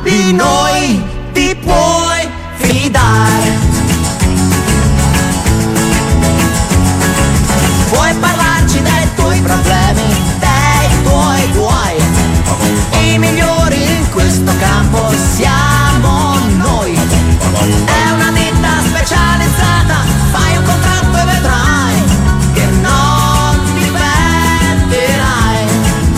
di noi ti puoi fidare. Puoi parlarci dei tuoi problemi, dei tuoi guai. I migliori in questo campo siamo noi. È una ditta specializzata, fai un contratto e vedrai che non ti pentirai.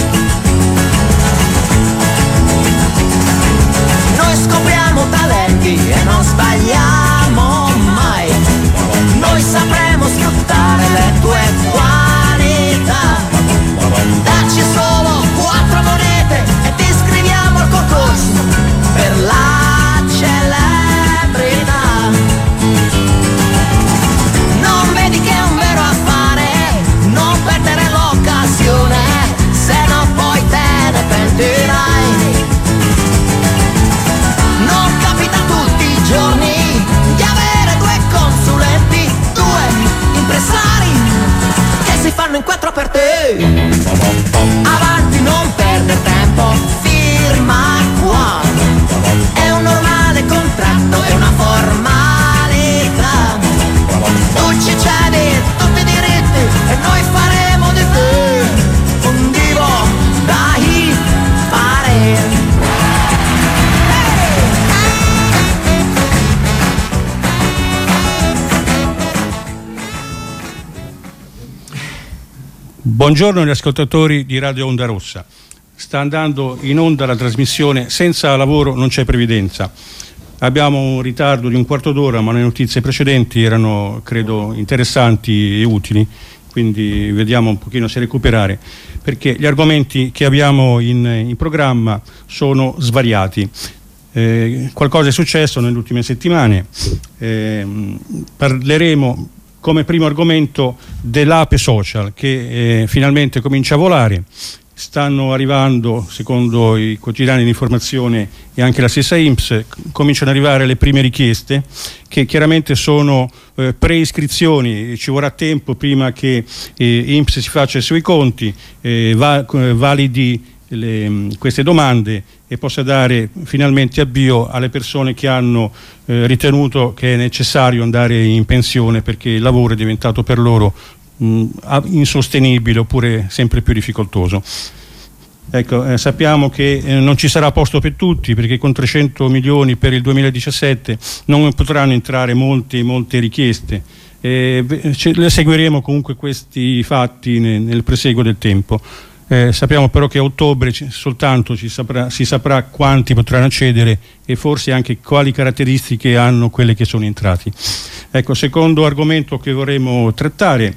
Noi scopriamo talenti e non sbagliamo mai. Noi sapremo sfruttare le tue qualità. Dacci solo 4 monete e ti iscriviamo al concorso per la celebrità. Non vedi che è un vero affare, non perdere l'occasione, se no poi te ne pentirai. Non capita tutti i giorni di avere 2 consulenti, 2 impresari che si fanno in 4 per te. Avanti, non perdere tempo, firma qua. È un normale contratto, è una formalità. Tu ci cedi tutti i diritti e noi faremo di te un divo da fare. Buongiorno agli ascoltatori di Radio Onda Rossa. Sta andando in onda la trasmissione Senza lavoro non c'è previdenza. Abbiamo un ritardo di un quarto d'ora, ma le notizie precedenti erano, credo, interessanti e utili, quindi vediamo un pochino se recuperare, perché gli argomenti che abbiamo in programma sono svariati. Qualcosa è successo nelle ultime settimane. Parleremo come primo argomento dell'ape social che finalmente comincia a volare. Stanno arrivando, secondo i quotidiani di informazione e anche la stessa INPS, cominciano ad arrivare le prime richieste che chiaramente sono preiscrizioni. Ci vorrà tempo prima che INPS si faccia i suoi conti, validi queste domande e possa dare finalmente avvio alle persone che hanno ritenuto che è necessario andare in pensione perché il lavoro è diventato per loro insostenibile oppure sempre più difficoltoso. Ecco, sappiamo che non ci sarà posto per tutti, perché con 300 milioni per il 2017 non potranno entrare molte richieste. Le seguiremo comunque questi fatti nel proseguo del tempo. Sappiamo però che a ottobre soltanto si saprà quanti potranno accedere e forse anche quali caratteristiche hanno quelle che sono entrati. Ecco, secondo argomento che vorremmo trattare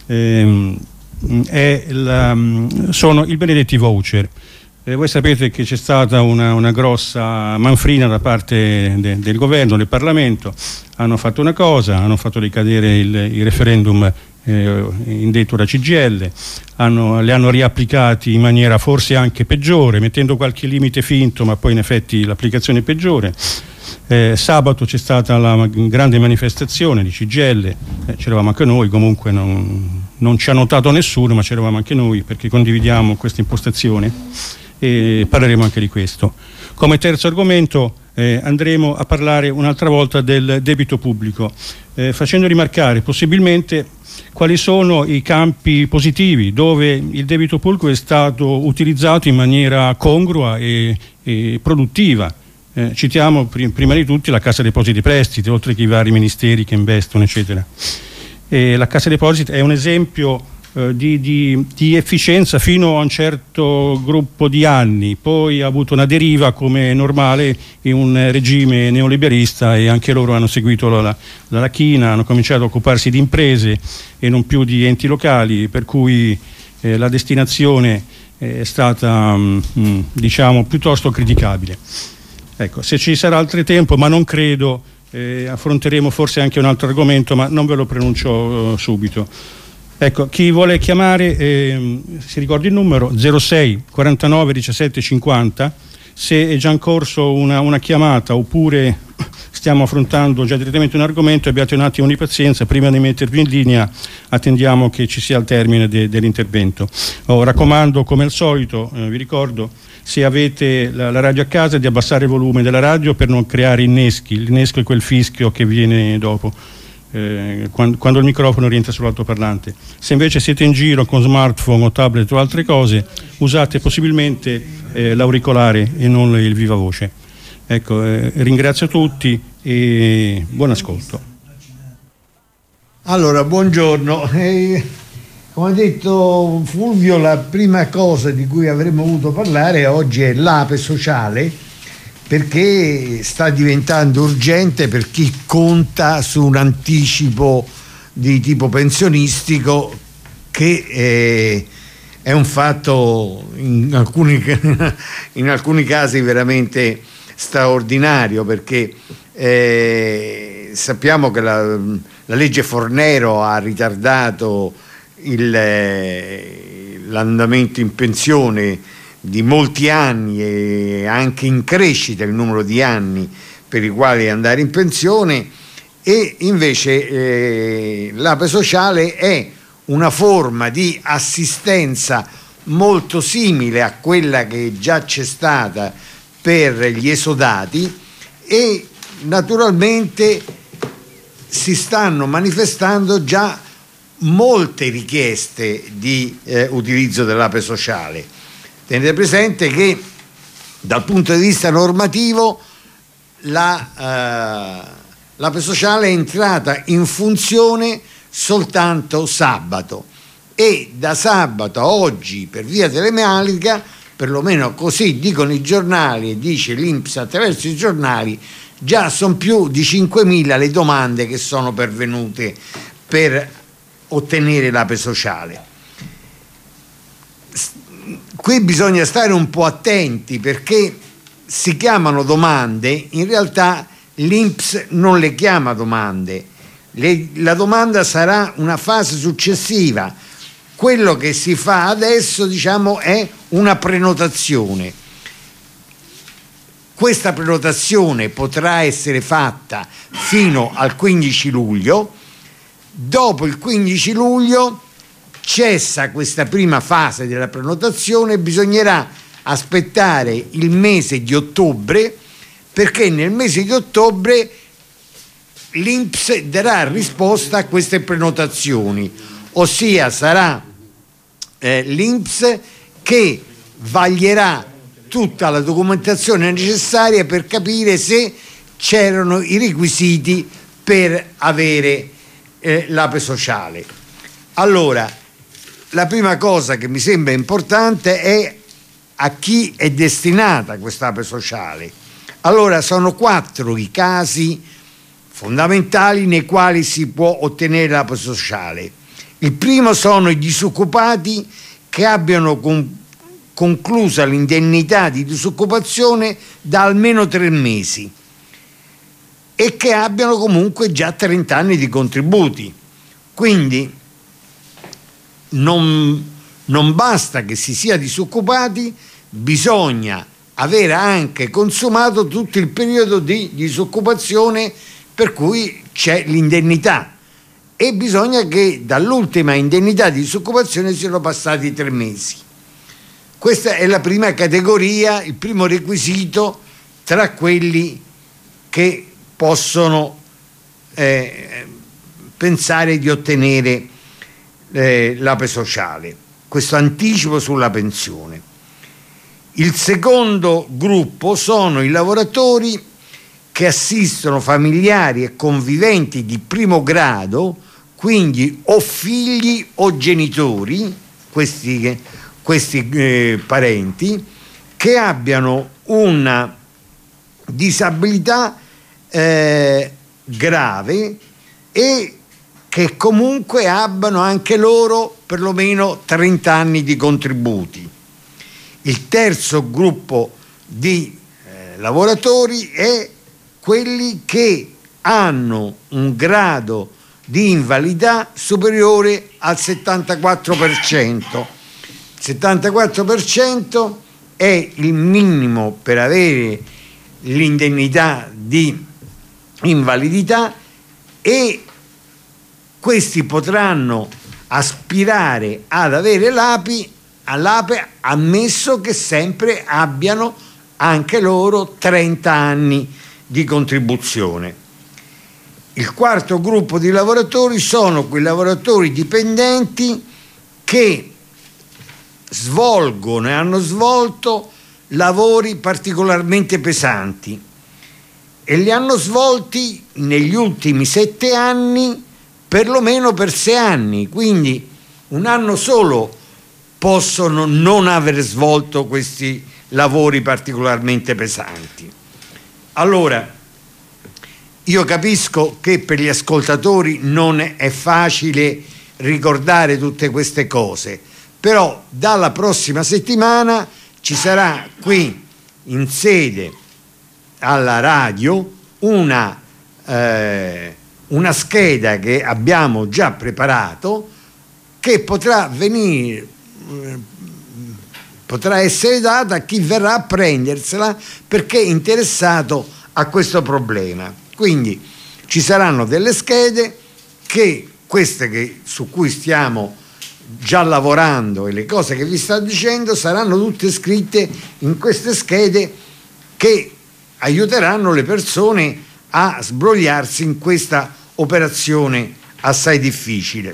sono i benedetti voucher. Voi sapete che c'è stata una grossa manfrina da parte del governo, del Parlamento. Hanno fatto una cosa, hanno fatto ricadere il referendum indetto da CGIL, li hanno riapplicati in maniera forse anche peggiore, mettendo qualche limite finto, ma poi in effetti l'applicazione è peggiore. Sabato c'è stata la grande manifestazione di CGIL, c'eravamo anche noi, comunque non ci ha notato nessuno, ma c'eravamo anche noi perché condividiamo questa impostazione e parleremo anche di questo. Come terzo argomento andremo a parlare un'altra volta del debito pubblico, facendo rimarcare possibilmente quali sono i campi positivi dove il debito pubblico è stato utilizzato in maniera congrua e produttiva. Citiamo prima di tutti la Cassa Depositi e Prestiti, oltre che i vari ministeri che investono, eccetera. La Cassa Depositi è un esempio di efficienza fino a un certo gruppo di anni, poi ha avuto una deriva come normale in un regime neoliberista e anche loro hanno seguito la lachina, hanno cominciato a occuparsi di imprese e non più di enti locali, per cui la destinazione è stata diciamo piuttosto criticabile. Ecco, se ci sarà altro tempo, ma non credo, affronteremo forse anche un altro argomento, ma non ve lo pronuncio subito. Ecco, chi vuole chiamare si ricordi il numero 06 49 17 50, se è già in corso una chiamata oppure stiamo affrontando già direttamente un argomento, abbiate un attimo di pazienza, prima di mettervi in linea attendiamo che ci sia il termine dell'intervento. Raccomando come al solito, vi ricordo se avete la radio a casa, di abbassare il volume della radio per non creare inneschi. L'innesco è quel fischio che viene dopo, quando il microfono rientra sull'altoparlante. Se invece siete in giro con smartphone o tablet o altre cose, usate possibilmente l'auricolare e non il viva voce. Ecco, ringrazio tutti e buon ascolto. Allora, buongiorno. Come ha detto Fulvio, la prima cosa di cui avremmo voluto parlare oggi è l'APE sociale, perché sta diventando urgente per chi conta su un anticipo di tipo pensionistico, che è un fatto in alcuni casi veramente straordinario, perché sappiamo che la legge Fornero ha ritardato l'andamento in pensione di molti anni, e anche in crescita il numero di anni per i quali andare in pensione, e invece l'APE sociale è una forma di assistenza molto simile a quella che già c'è stata per gli esodati, e naturalmente si stanno manifestando già molte richieste di utilizzo dell'APE sociale. Tenete presente che dal punto di vista normativo l'APE sociale è entrata in funzione soltanto sabato, e da sabato a oggi, per via telematica, perlomeno così dicono i giornali e dice l'INPS attraverso i giornali, già sono più di 5.000 le domande che sono pervenute per ottenere l'APE sociale. Qui bisogna stare un po' attenti, perché si chiamano domande, in realtà l'INPS non le chiama domande, la domanda sarà una fase successiva. Quello che si fa adesso, diciamo, è una prenotazione. Questa prenotazione potrà essere fatta fino al 15 luglio. Dopo il 15 luglio cessa questa prima fase della prenotazione, bisognerà aspettare il mese di ottobre, perché nel mese di ottobre l'INPS darà risposta a queste prenotazioni, ossia sarà l'INPS che vaglierà tutta la documentazione necessaria per capire se c'erano i requisiti per avere l'APE sociale. Allora, la prima cosa che mi sembra importante è a chi è destinata questa APE sociale. Allora, sono 4 i casi fondamentali nei quali si può ottenere l'APE sociale. Il primo sono i disoccupati che abbiano conclusa l'indennità di disoccupazione da almeno 3 mesi e che abbiano comunque già 30 anni di contributi. Quindi non basta che si sia disoccupati, bisogna avere anche consumato tutto il periodo di disoccupazione per cui c'è l'indennità, e bisogna che dall'ultima indennità di disoccupazione siano passati 3 mesi. Questa è la prima categoria, il primo requisito tra quelli che possono pensare di ottenere l'APE sociale, questo anticipo sulla pensione. Il secondo gruppo sono i lavoratori che assistono familiari e conviventi di primo grado, quindi o figli o genitori, questi parenti, che abbiano una disabilità grave e che comunque abbiano anche loro perlomeno 30 anni di contributi. Il terzo gruppo di lavoratori è quelli che hanno un grado di invalidità superiore al 74%. Il 74% è il minimo per avere l'indennità di invalidità, e questi potranno aspirare ad avere l'API all'APE, ammesso che sempre abbiano anche loro 30 anni di contribuzione. Il quarto gruppo di lavoratori sono quei lavoratori dipendenti che svolgono e hanno svolto lavori particolarmente pesanti e li hanno svolti negli ultimi 7 anni perlomeno per 6 anni, quindi un anno solo possono non aver svolto questi lavori particolarmente pesanti. Allora, io capisco che per gli ascoltatori non è facile ricordare tutte queste cose, però dalla prossima settimana ci sarà qui in sede alla radio una scheda che abbiamo già preparato che potrà essere data a chi verrà a prendersela perché è interessato a questo problema. Quindi ci saranno delle schede su cui stiamo già lavorando e le cose che vi sto dicendo saranno tutte scritte in queste schede che aiuteranno le persone a sbrogliarsi in questa operazione assai difficile.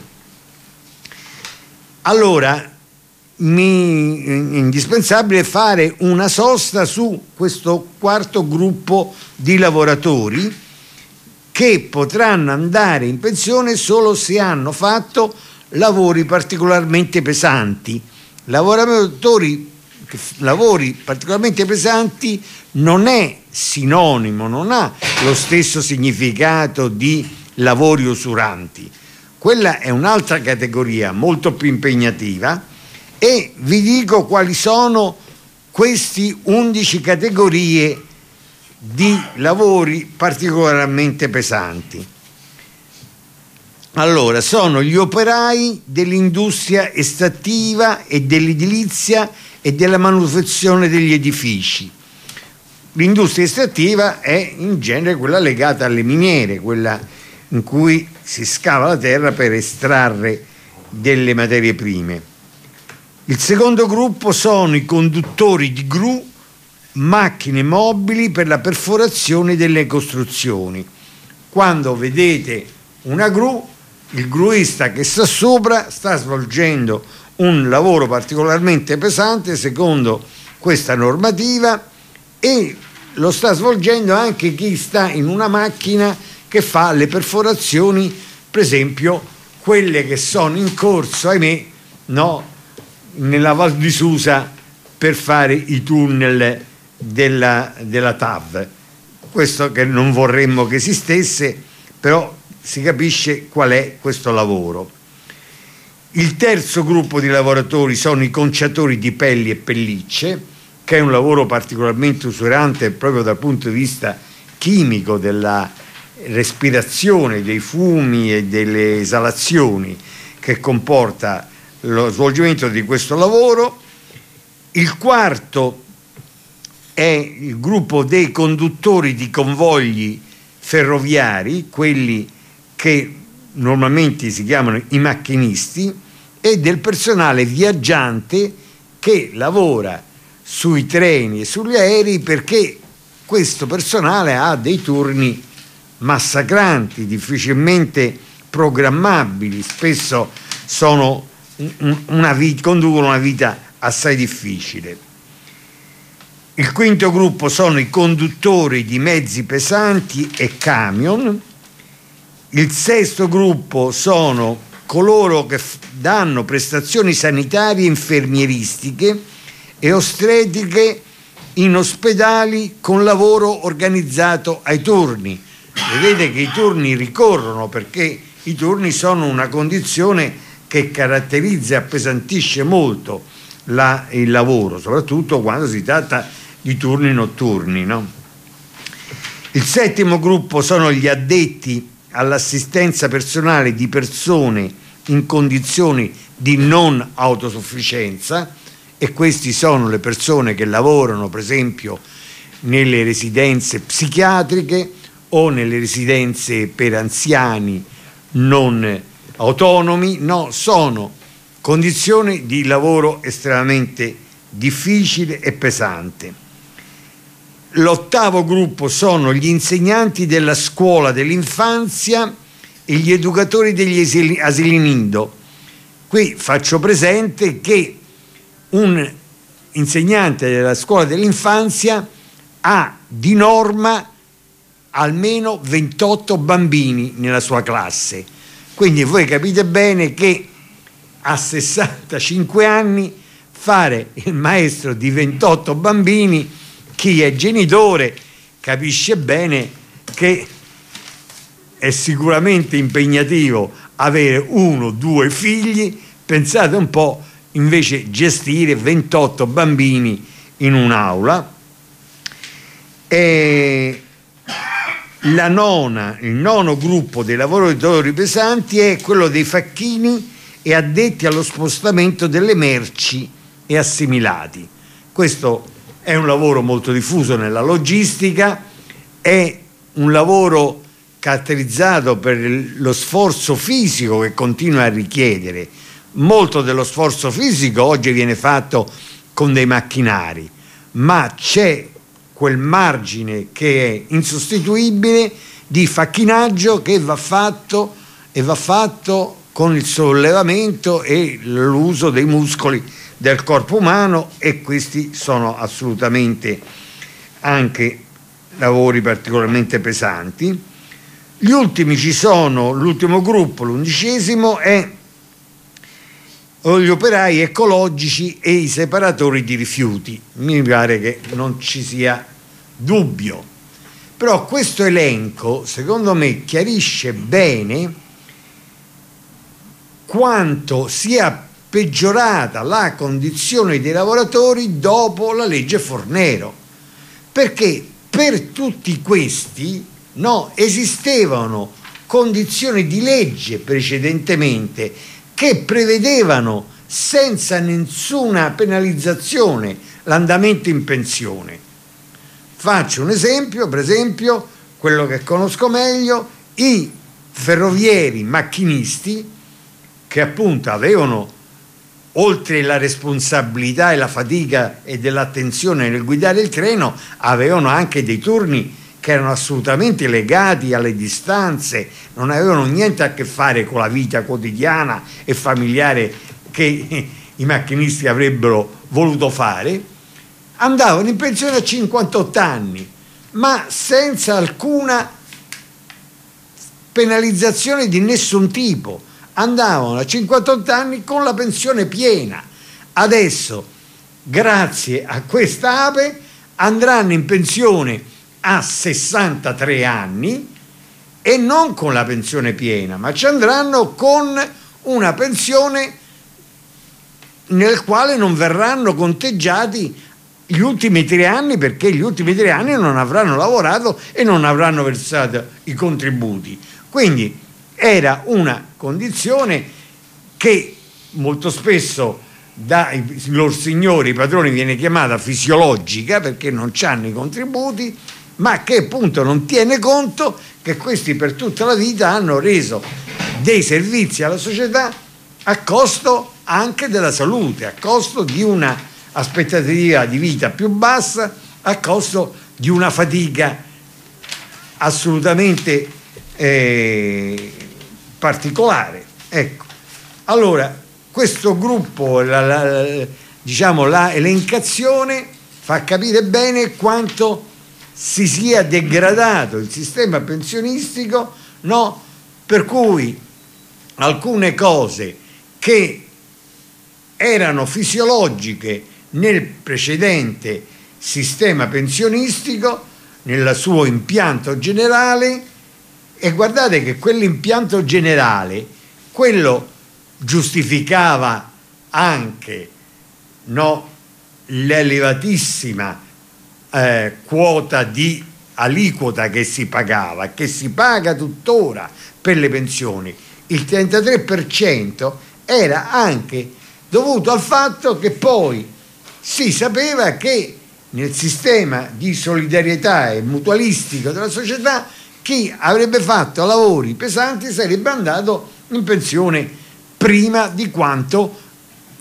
Allora, è indispensabile fare una sosta su questo quarto gruppo di lavoratori che potranno andare in pensione solo se hanno fatto lavori particolarmente pesanti. Lavori particolarmente pesanti non è sinonimo, non ha lo stesso significato di lavori usuranti. Quella è un'altra categoria molto più impegnativa e vi dico quali sono questi 11 categorie di lavori particolarmente pesanti. Allora, sono gli operai dell'industria estrattiva e dell'edilizia e della manutenzione degli edifici. L'industria estrattiva è in genere quella legata alle miniere, quella in cui si scava la terra per estrarre delle materie prime. Il secondo gruppo sono i conduttori di gru, macchine mobili per la perforazione delle costruzioni. Quando vedete una gru, il gruista che sta sopra sta svolgendo un lavoro particolarmente pesante secondo questa normativa e lo sta svolgendo anche chi sta in una macchina che fa le perforazioni, per esempio quelle che sono in corso, ahimè, nella Val di Susa per fare i tunnel della TAV. Questo che non vorremmo che esistesse, però si capisce qual è questo lavoro. Il terzo gruppo di lavoratori sono i conciatori di pelli e pellicce, che è un lavoro particolarmente usurante proprio dal punto di vista chimico, della respirazione dei fumi e delle esalazioni che comporta lo svolgimento di questo lavoro. Il quarto è il gruppo dei conduttori di convogli ferroviari, quelli che normalmente si chiamano i macchinisti, e del personale viaggiante che lavora sui treni e sugli aerei, perché questo personale ha dei turni massacranti, difficilmente programmabili, spesso conducono una vita assai difficile. Il quinto gruppo sono i conduttori di mezzi pesanti e camion. Il sesto gruppo sono coloro che danno prestazioni sanitarie e infermieristiche e ostetriche in ospedali con lavoro organizzato ai turni. Vedete che i turni ricorrono, perché i turni sono una condizione che caratterizza e appesantisce molto il lavoro, soprattutto quando si tratta di turni notturni, no? Il settimo gruppo sono gli addetti all'assistenza personale di persone in condizioni di non autosufficienza, e questi sono le persone che lavorano per esempio nelle residenze psichiatriche o nelle residenze per anziani non autonomi. Sono condizioni di lavoro estremamente difficile e pesante. L'8° gruppo sono gli insegnanti della scuola dell'infanzia e gli educatori degli asili nido. Qui faccio presente che un insegnante della scuola dell'infanzia ha di norma almeno 28 bambini nella sua classe. Quindi voi capite bene che a 65 anni fare il maestro di 28 bambini, chi è genitore capisce bene che è sicuramente impegnativo avere 1 o 2 figli. Pensate un po', invece, gestire 28 bambini in un'aula. E il 9° gruppo dei lavoratori pesanti è quello dei facchini e addetti allo spostamento delle merci e assimilati. Questo è un lavoro molto diffuso nella logistica, è un lavoro caratterizzato per lo sforzo fisico che continua a richiedere. Molto dello sforzo fisico oggi viene fatto con dei macchinari, ma c'è quel margine che è insostituibile di facchinaggio che va fatto con il sollevamento e l'uso dei muscoli del corpo umano, e questi sono assolutamente anche lavori particolarmente pesanti. Gli ultimi ci sono, l'ultimo gruppo, l'11°, è gli operai ecologici e i separatori di rifiuti. Mi pare che non ci sia dubbio, però questo elenco secondo me chiarisce bene quanto sia peggiorata la condizione dei lavoratori dopo la legge Fornero, perché per tutti questi esistevano condizioni di legge precedentemente che prevedevano senza nessuna penalizzazione l'andamento in pensione. Faccio un esempio, per esempio quello che conosco meglio, i ferrovieri macchinisti, che appunto avevano, oltre la responsabilità e la fatica e dell'attenzione nel guidare il treno, avevano anche dei turni che erano assolutamente legati alle distanze, non avevano niente a che fare con la vita quotidiana e familiare che i macchinisti avrebbero voluto fare. Andavano in pensione a 58 anni, ma senza alcuna penalizzazione di nessun tipo. Andavano a 58 anni con la pensione piena. Adesso, grazie a questa APE, andranno in pensione a 63 anni e non con la pensione piena, ma ci andranno con una pensione nel quale non verranno conteggiati gli ultimi 3 anni, perché gli ultimi 3 anni non avranno lavorato e non avranno versato i contributi. Quindi era una condizione che molto spesso dai loro signori, i padroni, viene chiamata fisiologica, perché non hanno i contributi, ma che appunto non tiene conto che questi per tutta la vita hanno reso dei servizi alla società a costo anche della salute, a costo di una aspettativa di vita più bassa, a costo di una fatica assolutamente particolare. Ecco, allora questo gruppo, la elencazione fa capire bene quanto si sia degradato il sistema pensionistico, per cui alcune cose che erano fisiologiche nel precedente sistema pensionistico, nel suo impianto generale, e guardate che quell'impianto generale, quello giustificava anche l'elevatissima quota di aliquota che si pagava, che si paga tuttora per le pensioni. Il 33% era anche dovuto al fatto che poi si sapeva che nel sistema di solidarietà e mutualistico della società chi avrebbe fatto lavori pesanti sarebbe andato in pensione prima di quanto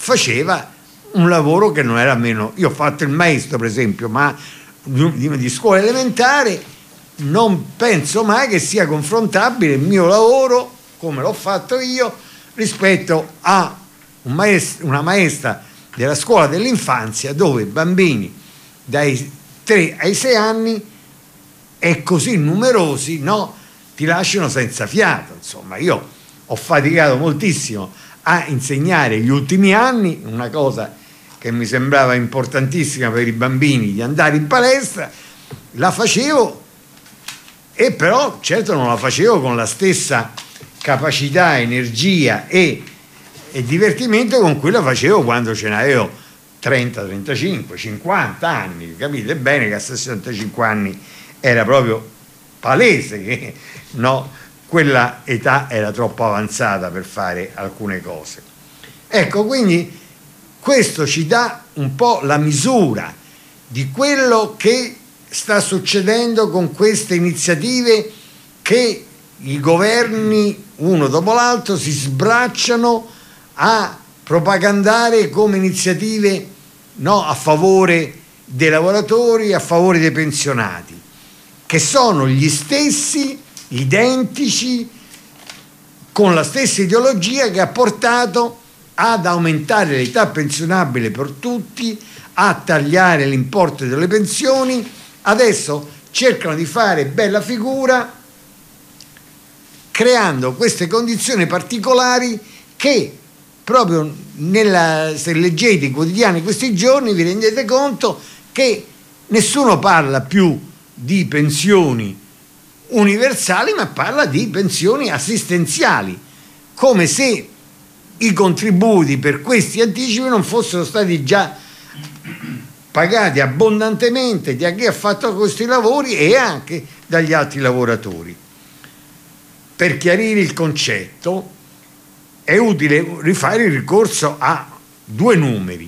faceva un lavoro che non era meno. Io ho fatto il maestro, per esempio, ma di scuola elementare, non penso mai che sia confrontabile il mio lavoro, come l'ho fatto io, rispetto a una maestra della scuola dell'infanzia, dove i bambini dai 3 ai 6 anni e così numerosi, no, ti lasciano senza fiato. Insomma, io ho faticato moltissimo a insegnare gli ultimi anni, una cosa che mi sembrava importantissima per i bambini, di andare in palestra, la facevo, e però certo non la facevo con la stessa capacità, energia e divertimento con cui la facevo quando ce n'avevo 30, 35, 50 anni. Capite bene che a 65 anni era proprio palese che no, quella età era troppo avanzata per fare alcune cose. Ecco, quindi questo ci dà un po' la misura di quello che sta succedendo con queste iniziative che i governi, uno dopo l'altro, si sbracciano a propagandare come iniziative, no, a favore dei lavoratori, a favore dei pensionati, che sono gli stessi, identici, con la stessa ideologia che ha portato ad aumentare l'età pensionabile per tutti, a tagliare l'importo delle pensioni. Adesso cercano di fare bella figura creando queste condizioni particolari che proprio se leggete i quotidiani questi giorni vi rendete conto che nessuno parla più di pensioni universali, ma parla di pensioni assistenziali, come se i contributi per questi anticipi non fossero stati già pagati abbondantemente da chi ha fatto questi lavori e anche dagli altri lavoratori. Per chiarire il concetto è utile rifare il ricorso a 2 numeri.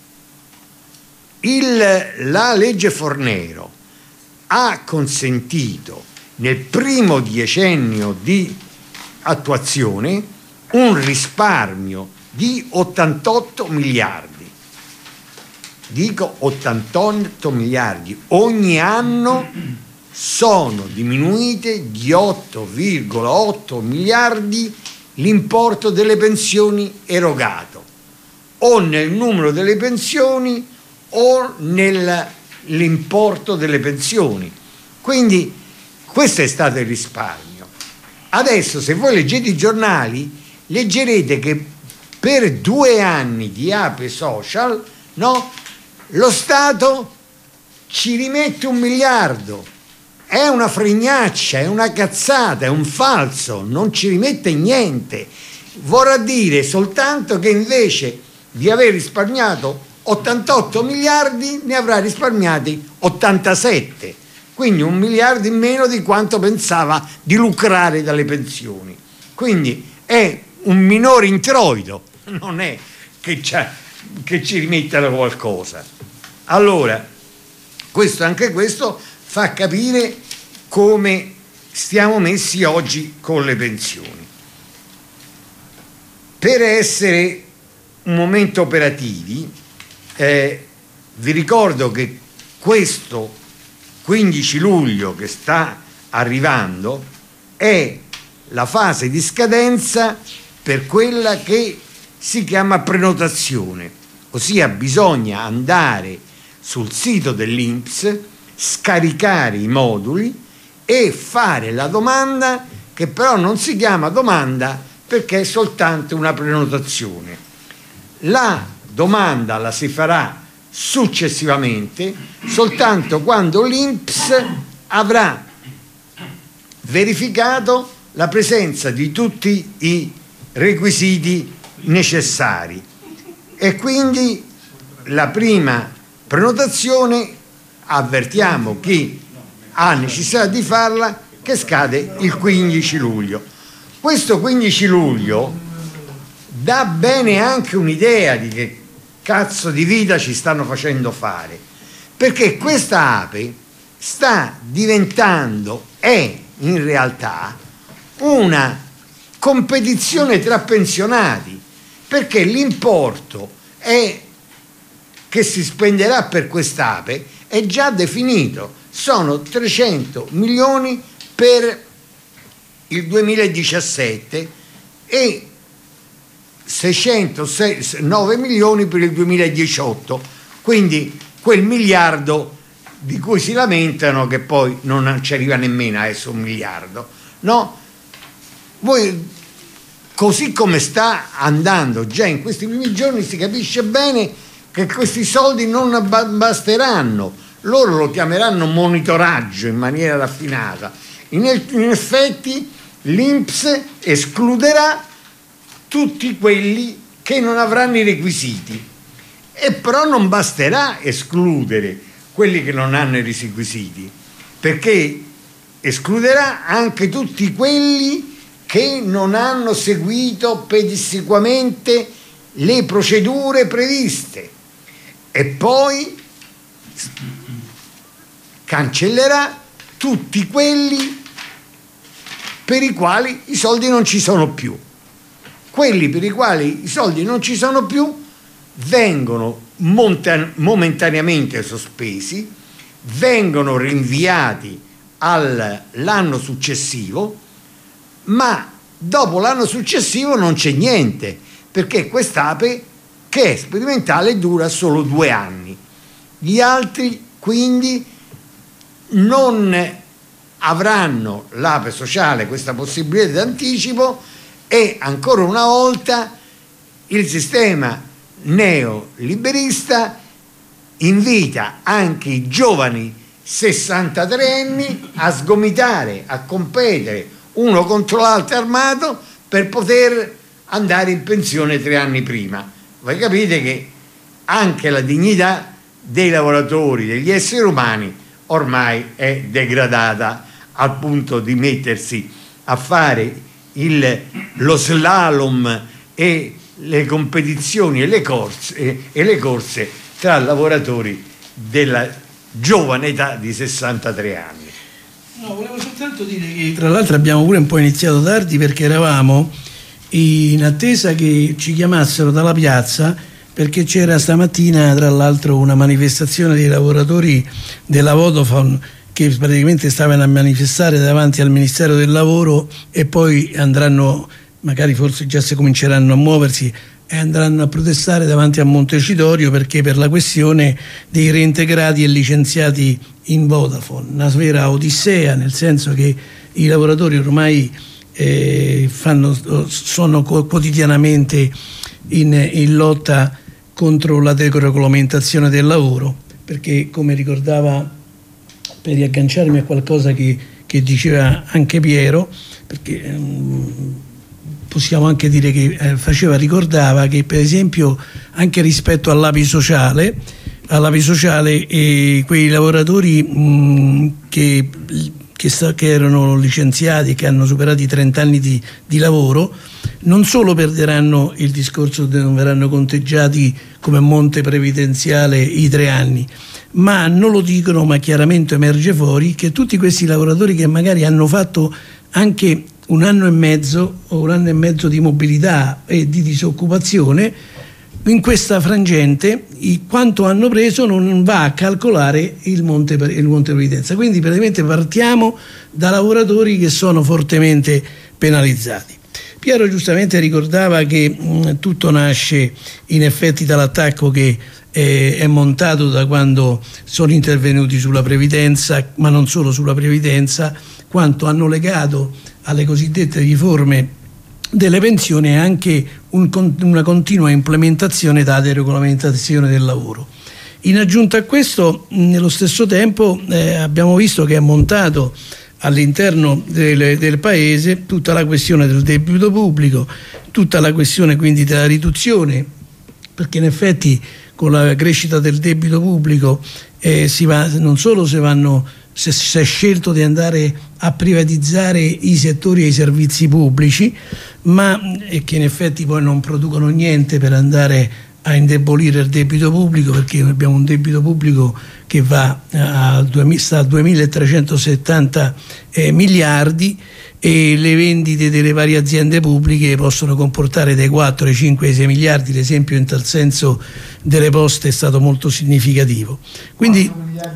La legge Fornero ha consentito nel primo decennio di attuazione un risparmio di 88 miliardi. Dico 88 miliardi. Ogni anno sono diminuite di 8,8 miliardi l'importo delle pensioni erogato, o nel numero delle pensioni o nell'importo delle pensioni. Quindi questo è stato il risparmio. Adesso, se voi leggete i giornali, leggerete che per 2 anni di Ape Social, no, lo Stato ci rimette 1 miliardo. È una fregnaccia, è una cazzata, è un falso, non ci rimette niente. Vorrà dire soltanto che invece di aver risparmiato 88 miliardi ne avrà risparmiati 87, quindi 1 miliardo in meno di quanto pensava di lucrare dalle pensioni. Quindi è un minore introito, non è che ci rimettano qualcosa. Allora, anche questo fa capire come stiamo messi oggi con le pensioni. Per essere un momento operativi, vi ricordo che questo 15 luglio che sta arrivando è la fase di scadenza per quella che si chiama prenotazione, ossia bisogna andare sul sito dell'INPS, scaricare i moduli e fare la domanda, che però non si chiama domanda perché è soltanto una prenotazione. La domanda la si farà successivamente, soltanto quando l'INPS avrà verificato la presenza di tutti i requisiti necessari, e quindi la prima prenotazione, avvertiamo chi ha necessità di farla, che scade il 15 luglio. Questo 15 luglio dà bene anche un'idea di che cazzo di vita ci stanno facendo fare, perché questa Ape sta diventando, è in realtà una competizione tra pensionati, perché l'importo che si spenderà per quest'APE è già definito, sono 300 milioni per il 2017 e 609 milioni per il 2018, quindi quel miliardo di cui si lamentano che poi non ci arriva nemmeno a essere 1 miliardo, no? Voi, così come sta andando già in questi primi giorni, si capisce bene che questi soldi non basteranno, loro lo chiameranno monitoraggio in maniera raffinata. In effetti l'INPS escluderà tutti quelli che non avranno i requisiti, e però non basterà escludere quelli che non hanno i requisiti, perché escluderà anche tutti quelli che non hanno seguito pedissequamente le procedure previste, e poi cancellerà tutti quelli per i quali i soldi non ci sono più. Quelli per i quali i soldi non ci sono più vengono momentaneamente sospesi, vengono rinviati all'anno successivo, ma dopo l'anno successivo non c'è niente, perché quest'APE, che è sperimentale, dura solo 2 anni. Gli altri quindi non avranno l'APE sociale, questa possibilità di anticipo, e ancora una volta il sistema neoliberista invita anche i giovani 63enni a sgomitare, a competere uno contro l'altro armato per poter andare in pensione 3 anni prima. Voi capite che anche la dignità dei lavoratori, degli esseri umani, ormai è degradata al punto di mettersi a fare lo slalom e le competizioni e le corse tra lavoratori della giovane età di 63 anni. No, volevo soltanto dire che tra l'altro abbiamo pure un po' iniziato tardi, perché eravamo in attesa che ci chiamassero dalla piazza, perché c'era stamattina tra l'altro una manifestazione dei lavoratori della Vodafone che praticamente stavano a manifestare davanti al Ministero del Lavoro, e poi andranno, magari forse già si cominceranno a muoversi e andranno a protestare davanti a Montecitorio, perché per la questione dei reintegrati e licenziati in Vodafone, una vera odissea, nel senso che i lavoratori ormai sono quotidianamente in lotta contro la deregolamentazione del lavoro, perché, come ricordava, per riagganciarmi a qualcosa che diceva anche Piero, perché possiamo anche dire che ricordava che, per esempio, anche rispetto all'API sociale, quei lavoratori che erano licenziati, che hanno superato i 30 anni di lavoro, non solo perderanno il discorso, non verranno conteggiati come monte previdenziale i 3 anni, ma non lo dicono, ma chiaramente emerge fuori che tutti questi lavoratori che magari hanno fatto anche 1 anno e mezzo o 1 anno e mezzo di mobilità e di disoccupazione, in questa frangente quanto hanno preso non va a calcolare il monte previdenza. Quindi praticamente partiamo da lavoratori che sono fortemente penalizzati. Piero giustamente ricordava che tutto nasce in effetti dall'attacco che è montato da quando sono intervenuti sulla previdenza, ma non solo sulla previdenza, quanto hanno legato alle cosiddette riforme delle pensioni e anche una continua implementazione della deregolamentazione del lavoro. In aggiunta a questo, nello stesso tempo abbiamo visto che è montato all'interno del Paese tutta la questione del debito pubblico, tutta la questione quindi della riduzione, perché in effetti con la crescita del debito pubblico non solo si è scelto di andare a privatizzare i settori e i servizi pubblici, ma che in effetti poi non producono niente per andare a indebolire il debito pubblico, perché abbiamo un debito pubblico che sta a 2.370 miliardi, e le vendite delle varie aziende pubbliche possono comportare dai 4 ai 5 ai 6 miliardi. L'esempio in tal senso delle poste è stato molto significativo. Quindi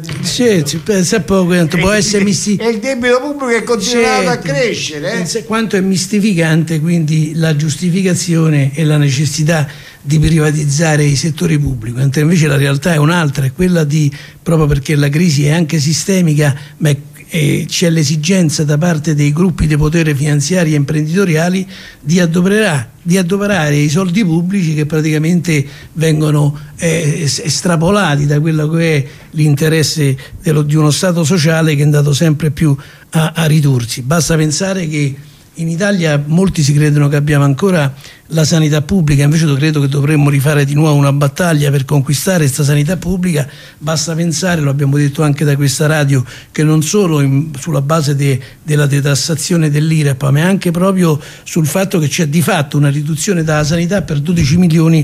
può essere e il debito pubblico è continuato a crescere. Quanto è mistificante quindi la giustificazione e la necessità di privatizzare i settori pubblici, mentre invece la realtà è un'altra, è quella proprio perché la crisi è anche sistemica, ma c'è l'esigenza da parte dei gruppi di potere finanziari e imprenditoriali di adoperare i soldi pubblici che praticamente vengono estrapolati da quello che è l'interesse di uno Stato sociale, che è andato sempre più a ridursi. Basta pensare che in Italia molti si credono che abbiamo ancora la sanità pubblica, invece io credo che dovremmo rifare di nuovo una battaglia per conquistare questa sanità pubblica. Basta pensare, lo abbiamo detto anche da questa radio, che non solo sulla base della detassazione dell'IRAP, ma anche proprio sul fatto che c'è di fatto una riduzione della sanità per 12 milioni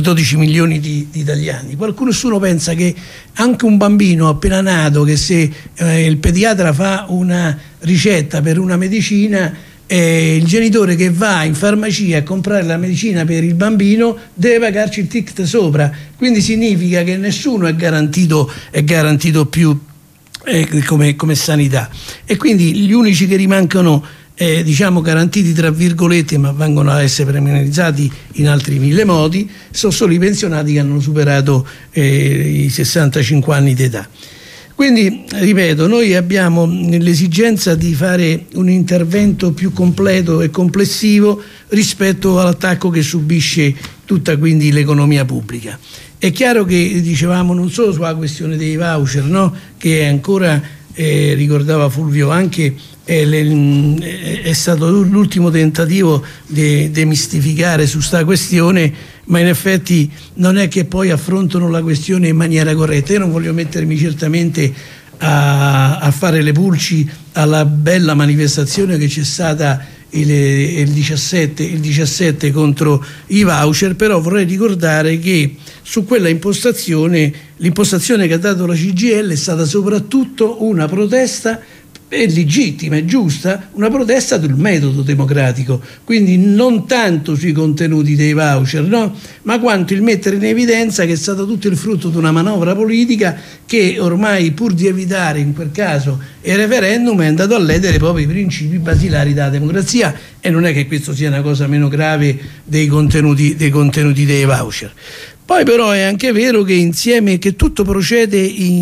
di italiani. Nessuno pensa che anche un bambino appena nato, che se il pediatra fa una ricetta per una medicina, il genitore che va in farmacia a comprare la medicina per il bambino deve pagarci il ticket sopra, quindi significa che nessuno è garantito più come sanità, e quindi gli unici che rimangono garantiti tra virgolette, ma vengono a essere penalizzati in altri 1000 modi, sono solo i pensionati che hanno superato i 65 anni d'età. Quindi, ripeto, noi abbiamo l'esigenza di fare un intervento più completo e complessivo rispetto all'attacco che subisce tutta quindi l'economia pubblica. È chiaro che, dicevamo, non solo sulla questione dei voucher, no? Che è ancora, ricordava Fulvio, anche è stato l'ultimo tentativo di demistificare su sta questione, ma in effetti non è che poi affrontano la questione in maniera corretta. Io non voglio mettermi certamente a fare le pulci alla bella manifestazione che c'è stata il 17 contro i voucher, però vorrei ricordare che su quella l'impostazione che ha dato la CGIL è stata soprattutto una protesta, è legittima e giusta, una protesta del metodo democratico, quindi non tanto sui contenuti dei voucher, no? Ma quanto il mettere in evidenza che è stato tutto il frutto di una manovra politica che ormai, pur di evitare in quel caso il referendum, è andato a ledere proprio i principi basilari della democrazia, e non è che questo sia una cosa meno grave dei contenuti dei voucher. Poi però è anche vero che insieme che tutto procede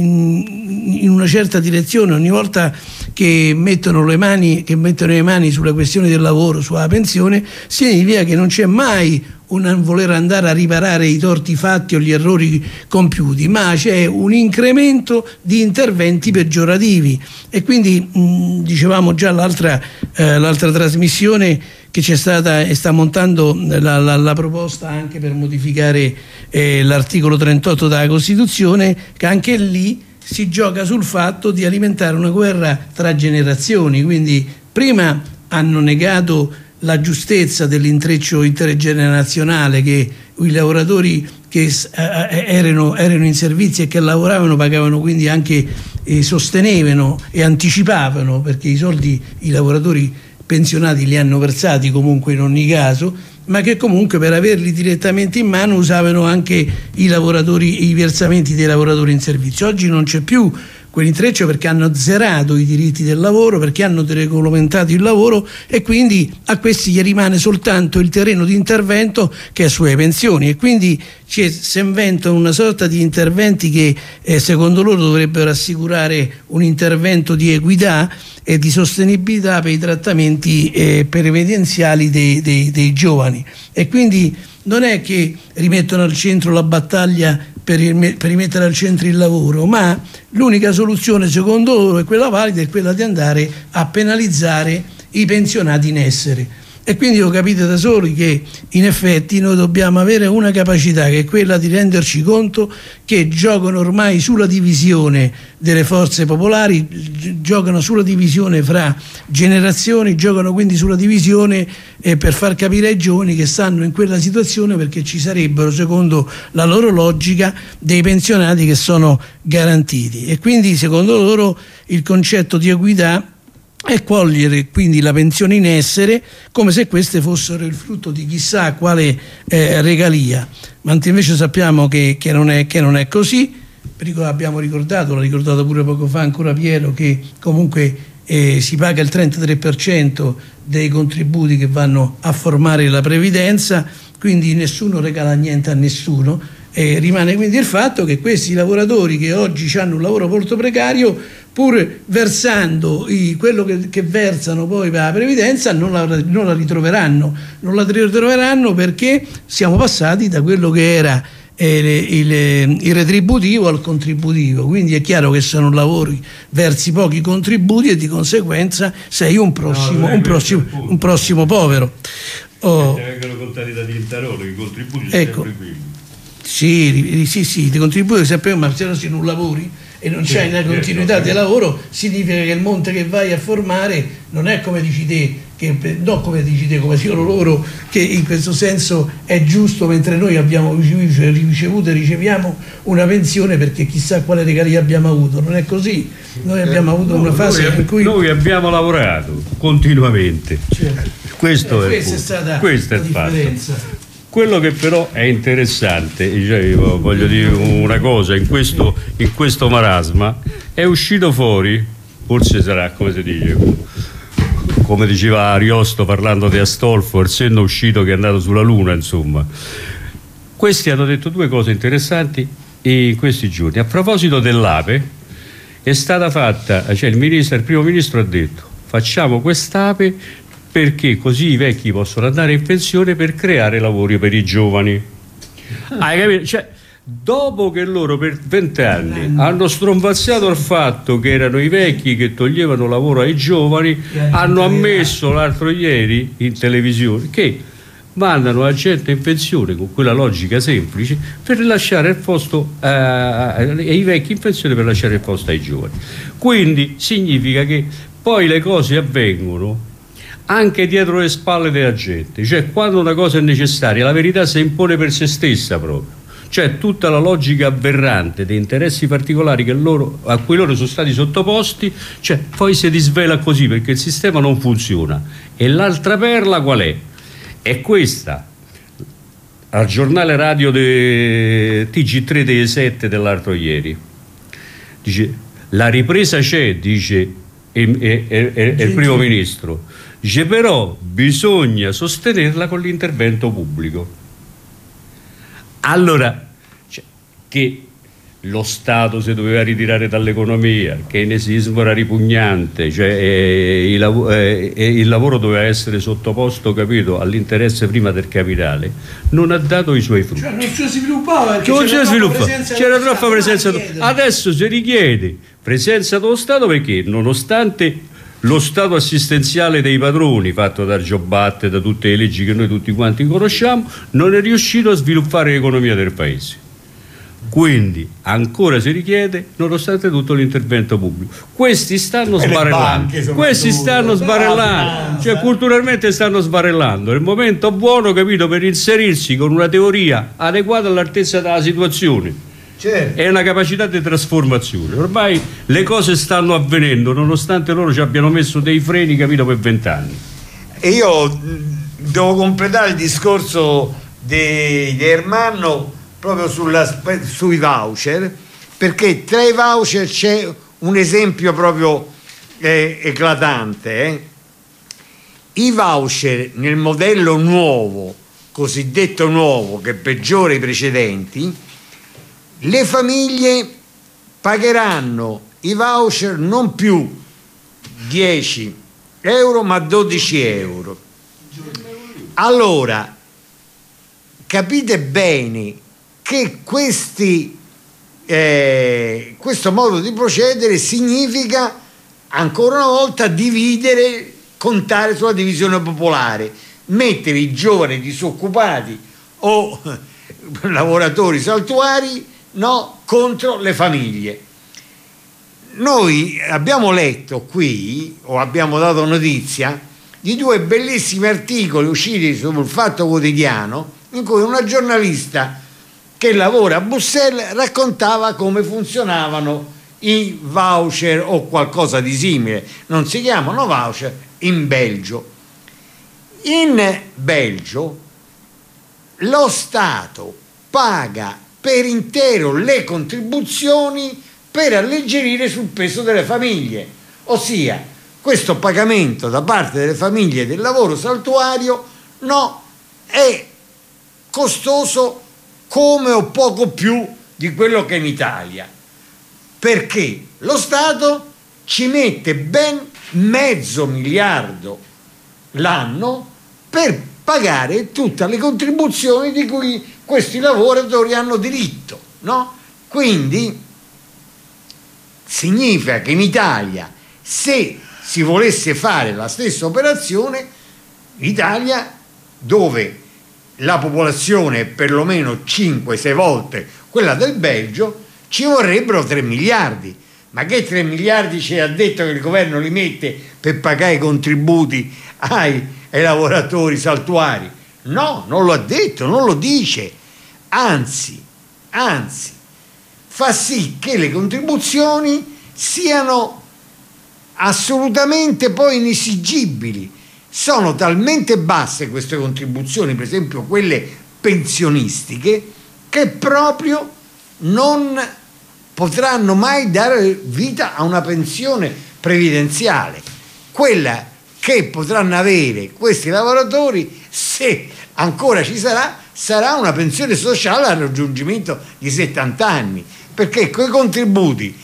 in una certa direzione. Ogni volta che mettono le mani sulla questione del lavoro, sulla pensione, significa che non c'è mai un voler andare a riparare i torti fatti o gli errori compiuti, ma c'è un incremento di interventi peggiorativi. E quindi dicevamo già l'altra trasmissione che c'è stata e sta montando la proposta anche per modificare l'articolo 38 della Costituzione, che anche lì si gioca sul fatto di alimentare una guerra tra generazioni. Quindi prima hanno negato la giustezza dell'intreccio intergenerazionale, che i lavoratori che erano in servizio e che lavoravano pagavano, quindi anche sostenevano e anticipavano, perché i soldi i lavoratori pensionati li hanno versati comunque in ogni caso, ma che comunque per averli direttamente in mano usavano anche i versamenti dei lavoratori in servizio. Oggi non c'è più quell'intreccio, perché hanno zerato i diritti del lavoro, perché hanno deregolamentato il lavoro, e quindi a questi gli rimane soltanto il terreno di intervento che è sulle pensioni, e quindi si inventano una sorta di interventi che secondo loro dovrebbero assicurare un intervento di equità e di sostenibilità per i trattamenti previdenziali dei giovani. E quindi non è che rimettono al centro la battaglia per rimettere al centro il lavoro, ma l'unica soluzione secondo loro è quella valida, è quella di andare a penalizzare i pensionati in essere. E quindi lo capite da soli che in effetti noi dobbiamo avere una capacità che è quella di renderci conto che giocano ormai sulla divisione delle forze popolari, giocano sulla divisione fra generazioni, giocano quindi sulla divisione per far capire ai giovani che stanno in quella situazione perché ci sarebbero, secondo la loro logica, dei pensionati che sono garantiti, e quindi secondo loro il concetto di equità è cogliere quindi la pensione in essere come se queste fossero il frutto di chissà quale regalia, mentre invece sappiamo che non è così. Abbiamo ricordato, l'ha ricordato pure poco fa ancora Piero, che comunque si paga il 33% dei contributi che vanno a formare la previdenza, quindi nessuno regala niente a nessuno. Rimane quindi il fatto che questi lavoratori che oggi hanno un lavoro molto precario, pur versando quello che versano poi per la previdenza, non la ritroveranno perché siamo passati da quello che era il retributivo al contributivo, quindi è chiaro che sono lavori versi pochi contributi e di conseguenza sei un prossimo povero. Vengono contati da Tintarolo, i contributi sono sempre quelli. Sì, i contributi sempre, ma se non lavori e non c'è una continuità del lavoro, significa che il monte che vai a formare non è come dici te, come dicono loro, che in questo senso è giusto, mentre noi abbiamo ricevuto e riceviamo una pensione perché chissà quale regalia abbiamo avuto. Non è così. Noi abbiamo avuto una fase in cui noi abbiamo lavorato continuamente. Questo è stata questa la differenza. Fatto. Quello che però è interessante, io voglio dire una cosa, in questo marasma è uscito fuori, forse sarà come si dice, come diceva Ariosto parlando di Astolfo, essendo uscito che è andato sulla Luna, insomma. Questi hanno detto due cose interessanti in questi giorni. A proposito dell'APE, è stata fatta, cioè il primo ministro ha detto: facciamo quest'APE perché così i vecchi possono andare in pensione per creare lavori per i giovani. Hai capito? Cioè, dopo che loro per 20 anni hanno stronfazzato il fatto che erano i vecchi che toglievano lavoro ai giovani, hanno ammesso l'altro ieri in televisione che mandano la gente in pensione con quella logica semplice per lasciare il posto ai vecchi in pensione per lasciare il posto ai giovani. Quindi significa che poi le cose avvengono anche dietro le spalle della gente, cioè quando una cosa è necessaria la verità si impone per se stessa proprio, cioè tutta la logica aberrante dei interessi particolari a cui loro sono stati sottoposti, cioè poi si disvela così perché il sistema non funziona. E l'altra perla qual è? È questa, al giornale radio TG3 dei 7 dell'altro ieri, dice la ripresa c'è, dice il primo ministro, dice però bisogna sostenerla con l'intervento pubblico. Allora, che lo Stato si doveva ritirare dall'economia, che il keynesismo era ripugnante, cioè il lavoro doveva essere sottoposto, capito, all'interesse prima del capitale, non ha dato i suoi frutti. Cioè non si sviluppava perché c'era troppa presenza. Adesso si richiede presenza dello Stato perché nonostante lo stato assistenziale dei padroni fatto da Giobatte, da tutte le leggi che noi tutti quanti conosciamo, non è riuscito a sviluppare l'economia del paese. Quindi ancora si richiede, nonostante tutto, l'intervento pubblico. Questi stanno sbarellando, cioè culturalmente stanno sbarellando. È il momento buono, capito, per inserirsi con una teoria adeguata all'altezza della situazione. Certo. È una capacità di trasformazione. Ormai le cose stanno avvenendo nonostante loro ci abbiano messo dei freni, capito, per 20 anni. E io devo completare il discorso di Ermanno proprio sui voucher, perché tra i voucher c'è un esempio proprio eclatante. I voucher nel modello nuovo, cosiddetto nuovo, che peggiora i precedenti, le famiglie pagheranno i voucher non più 10 euro ma 12 euro. Allora, capite bene che questo modo di procedere significa ancora una volta contare sulla divisione popolare, mettere i giovani disoccupati o lavoratori saltuari, no, contro le famiglie. Noi abbiamo letto qui, o abbiamo dato notizia, di 2 bellissimi articoli usciti sul Fatto Quotidiano, in cui una giornalista che lavora a Bruxelles raccontava come funzionavano i voucher o qualcosa di simile, non si chiamano voucher, in Belgio. In Belgio lo Stato paga per intero le contribuzioni per alleggerire sul peso delle famiglie, ossia questo pagamento da parte delle famiglie del lavoro saltuario no, è costoso come o poco più di quello che è in Italia, perché lo Stato ci mette ben $500 miliardi l'anno per pagare tutte le contribuzioni di cui questi lavoratori hanno diritto, no? Quindi significa che in Italia, se si volesse fare la stessa operazione, l'Italia, dove la popolazione è perlomeno 5-6 volte quella del Belgio, ci vorrebbero 3 miliardi. Ma che 3 miliardi ci ha detto che il governo li mette per pagare i contributi ai lavoratori saltuari? No, non lo ha detto, non lo dice. Anzi, fa sì che le contribuzioni siano assolutamente poi inesigibili. Sono talmente basse queste contribuzioni, per esempio quelle pensionistiche, che proprio non potranno mai dare vita a una pensione previdenziale, quella che potranno avere questi lavoratori, se ancora ci sarà una pensione sociale al raggiungimento di 70 anni, perché quei contributi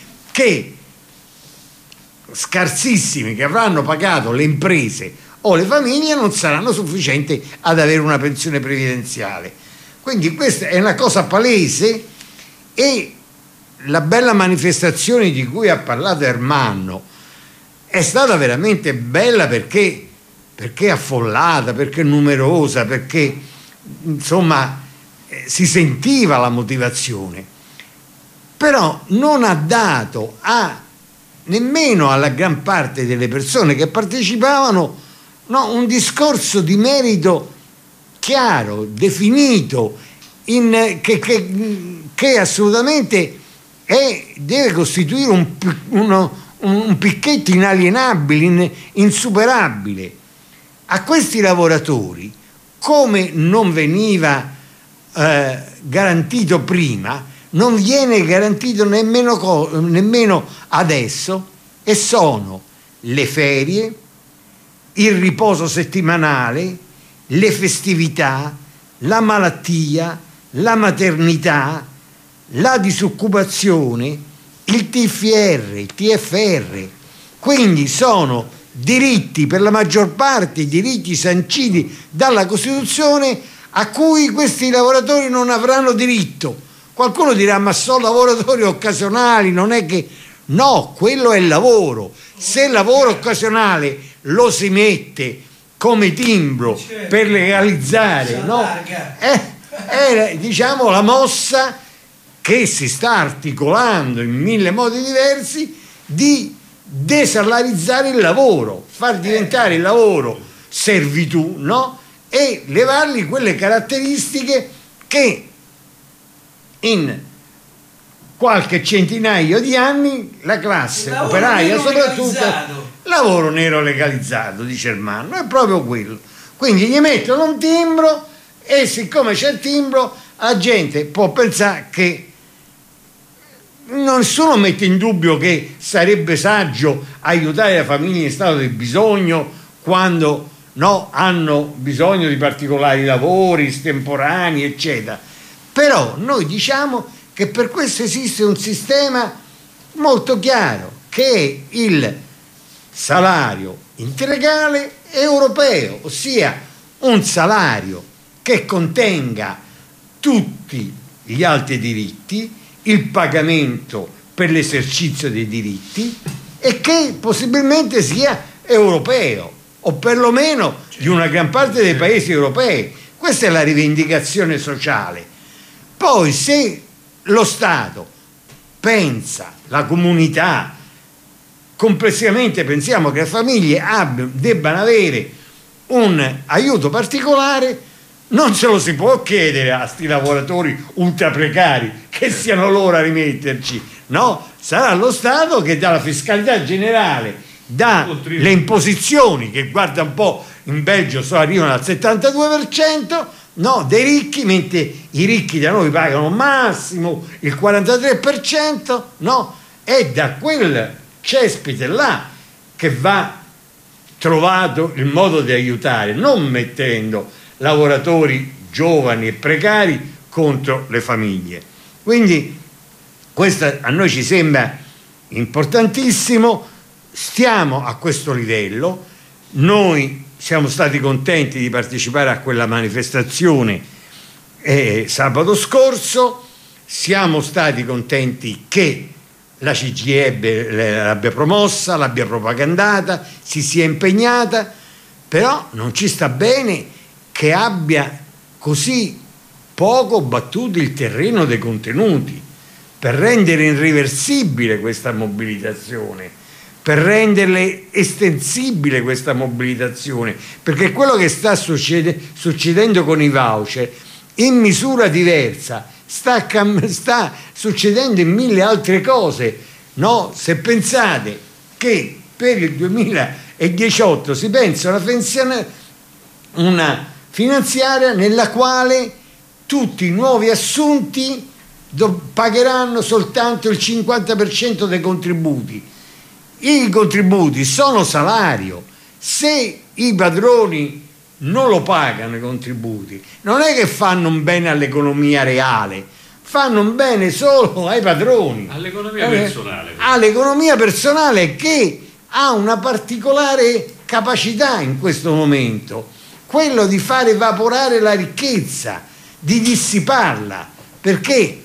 scarsissimi che avranno pagato le imprese o le famiglie non saranno sufficienti ad avere una pensione previdenziale. Quindi questa è una cosa palese, e la bella manifestazione di cui ha parlato Ermanno è stata veramente bella perché affollata, perché numerosa, perché insomma si sentiva la motivazione, però non ha dato nemmeno alla gran parte delle persone che partecipavano un discorso di merito chiaro, definito, che assolutamente deve costituire un picchetto inalienabile, insuperabile. A questi lavoratori, come non veniva garantito prima, non viene garantito nemmeno adesso, e sono le ferie, il riposo settimanale, le festività, la malattia, la maternità, la disoccupazione, il TFR, il TFR. Quindi sono diritti, per la maggior parte diritti sanciti dalla Costituzione, a cui questi lavoratori non avranno diritto. Qualcuno dirà: ma sono lavoratori occasionali, non è che... No, quello è il lavoro. Se il lavoro occasionale lo si mette come timbro per legalizzare, no? È diciamo la mossa che si sta articolando in 1000 modi diversi di desalarizzare il lavoro, far diventare il lavoro servitù, no? E levargli quelle caratteristiche che in qualche centinaio di anni la classe operaia, soprattutto, lavoro nero legalizzato, dice Ermanno, è proprio quello. Quindi gli mettono un timbro, e siccome c'è il timbro, la gente può pensare che... Nessuno mette in dubbio che sarebbe saggio aiutare le famiglie in stato di bisogno quando hanno bisogno di particolari lavori, estemporanei, eccetera. Però noi diciamo che per questo esiste un sistema molto chiaro, che è il salario integrale europeo, ossia un salario che contenga tutti gli altri diritti, il pagamento per l'esercizio dei diritti, e che possibilmente sia europeo, o perlomeno di una gran parte dei paesi europei. Questa è la rivendicazione sociale. Poi se lo Stato pensa, la comunità, complessivamente pensiamo che le famiglie debbano avere un aiuto particolare, non se lo si può chiedere a sti lavoratori ultra precari che siano loro a rimetterci, no? Sarà lo Stato che dà la fiscalità generale, dà le imposizioni che, guarda un po', in Belgio arrivano al 72%, no, dei ricchi, mentre i ricchi da noi pagano massimo il 43%, no? È da quel cespite là che va trovato il modo di aiutare, non mettendo lavoratori giovani e precari contro le famiglie. Quindi questo a noi ci sembra importantissimo. Stiamo a questo livello. Noi siamo stati contenti di partecipare a quella manifestazione sabato scorso, siamo stati contenti che la CGIL l'abbia promossa, l'abbia propagandata, si sia impegnata, però non ci sta bene che abbia così poco battuto il terreno dei contenuti per rendere irreversibile questa mobilitazione, per renderle estensibile questa mobilitazione, perché quello che sta succedendo con i voucher in misura diversa sta succedendo in mille altre cose, no? Se pensate che per il 2018 si pensa a una finanziaria nella quale tutti i nuovi assunti pagheranno soltanto il 50% dei contributi. I contributi sono salario. Se i padroni non lo pagano i contributi, non è che fanno un bene all'economia reale, fanno un bene solo ai padroni, all'economia personale. All'economia personale, che ha una particolare capacità in questo momento, quello di far evaporare la ricchezza, di dissiparla, perché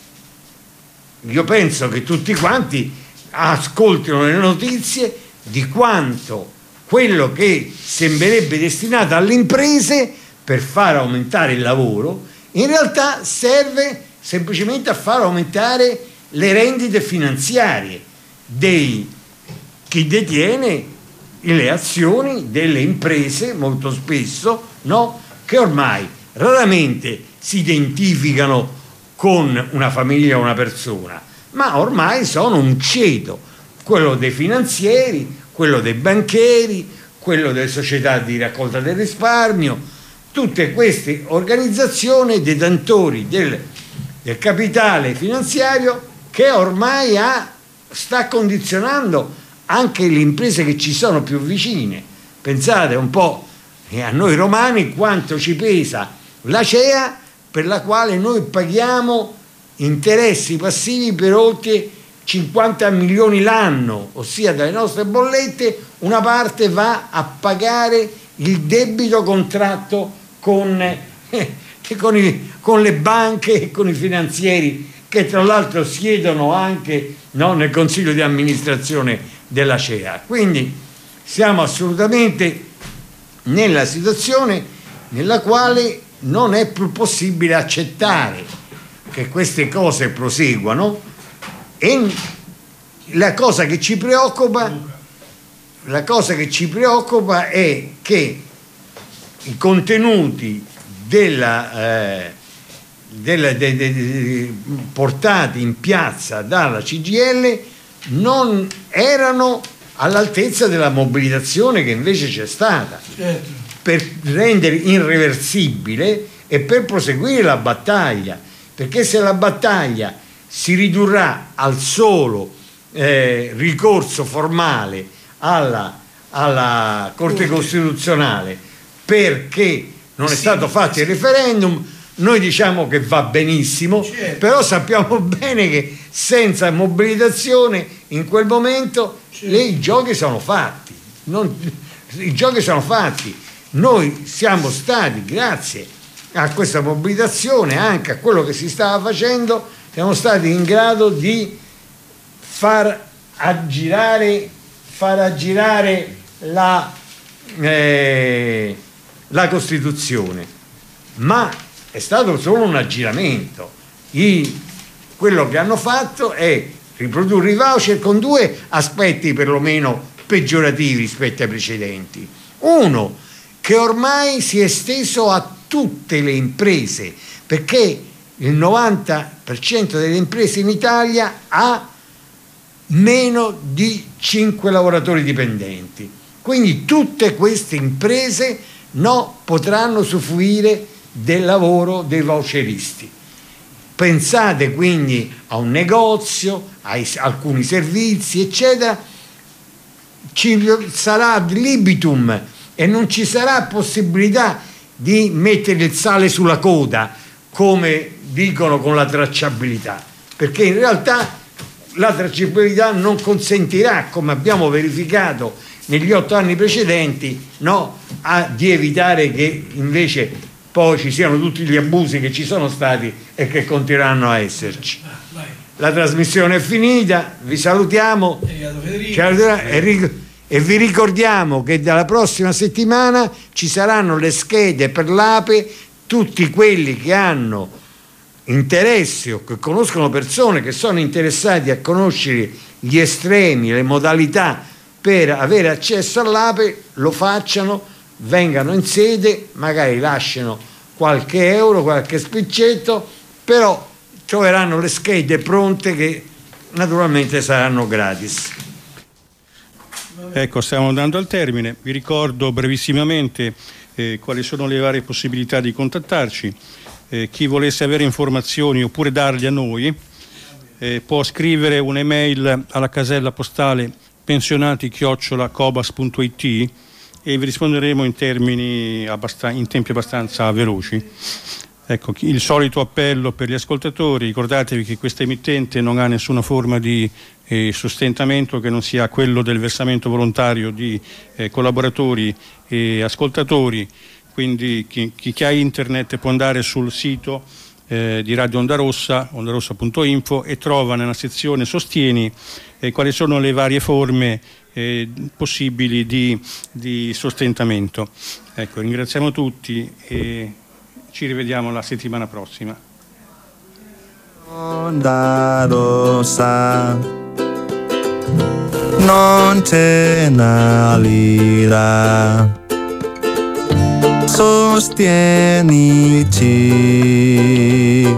io penso che tutti quanti ascoltino le notizie di quanto quello che sembrerebbe destinato alle imprese per far aumentare il lavoro in realtà serve semplicemente a far aumentare le rendite finanziarie di chi detiene le azioni delle imprese, molto spesso, no? Che ormai raramente si identificano con una famiglia o una persona, ma ormai sono un ceto, quello dei finanzieri, quello dei banchieri, quello delle società di raccolta del risparmio, tutte queste organizzazioni detentori del capitale finanziario che ormai sta condizionando anche le imprese che ci sono più vicine. Pensate un po' a noi romani quanto ci pesa l'Acea, per la quale noi paghiamo interessi passivi per oltre 50 milioni l'anno, ossia dalle nostre bollette una parte va a pagare il debito contratto con le banche e con i finanzieri, che tra l'altro siedono anche, no, nel consiglio di amministrazione dell'Acea. Quindi siamo assolutamente nella situazione nella quale non è più possibile accettare che queste cose proseguano, e la cosa che ci preoccupa è che i contenuti portati in piazza dalla CGIL non erano all'altezza della mobilitazione che invece c'è stata, certo, per rendere irreversibile e per proseguire la battaglia, perché se la battaglia si ridurrà al solo ricorso formale alla Corte Costituzionale perché non è stato fatto il referendum, noi diciamo che va benissimo, certo, però sappiamo bene che senza mobilitazione in quel momento, certo, i giochi sono fatti. I giochi sono fatti. Noi siamo stati, grazie a questa mobilitazione, anche a quello che si stava facendo, siamo stati in grado di far aggirare la Costituzione, ma è stato solo un aggiramento. Quello che hanno fatto è riprodurre i voucher con due aspetti perlomeno peggiorativi rispetto ai precedenti. Uno, che ormai si è esteso a tutte le imprese, perché il 90% delle imprese in Italia ha meno di 5 lavoratori dipendenti. Quindi tutte queste imprese potranno usufruire del lavoro dei voucheristi. Pensate quindi a un negozio, a alcuni servizi, eccetera, ci sarà ad libitum e non ci sarà possibilità di mettere il sale sulla coda, come dicono con la tracciabilità, perché in realtà la tracciabilità non consentirà, come abbiamo verificato negli 8 anni precedenti, di evitare che invece poi ci siano tutti gli abusi che ci sono stati e che continueranno a esserci. La trasmissione è finita, vi salutiamo e vi ricordiamo che dalla prossima settimana ci saranno le schede per l'APE. Tutti quelli che hanno interesse o che conoscono persone che sono interessati a conoscere gli estremi, le modalità per avere accesso all'APE, lo facciano, vengano in sede, magari lasciano qualche euro, qualche spiccetto, però troveranno le schede pronte che naturalmente saranno gratis. Ecco, stiamo andando al termine. Vi ricordo brevissimamente quali sono le varie possibilità di contattarci. Chi volesse avere informazioni oppure darli a noi può scrivere un'email alla casella postale pensionati@cobas.it e vi risponderemo in tempi abbastanza veloci. Ecco, il solito appello per gli ascoltatori: ricordatevi che questa emittente non ha nessuna forma di sostentamento che non sia quello del versamento volontario di collaboratori e ascoltatori, quindi chi ha internet può andare sul sito di Radio Onda Rossa, ondarossa.info, e trova nella sezione Sostieni quali sono le varie forme possibili di sostentamento. Ecco, ringraziamo tutti e ci rivediamo la settimana prossima. Onda Rossa, non c'è una lira, sostienici,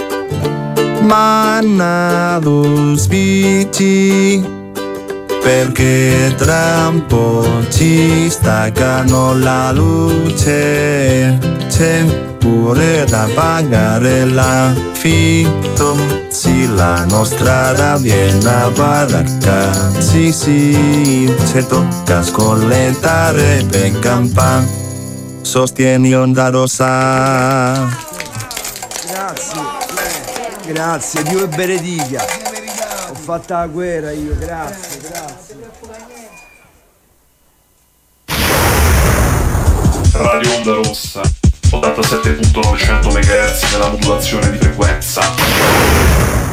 manna vici, perché tra un po' ci staccano la luce, c'è pure da pagare l'affitto, sì, la nostra rabbia baracca, sì, ci tocca scollettare per campare. Sostieni Onda Rossa. Grazie, Dio e benedica. Ho fatto la guerra io, grazie. Radio Onda Rossa, 87.900 MHz nella modulazione di frequenza.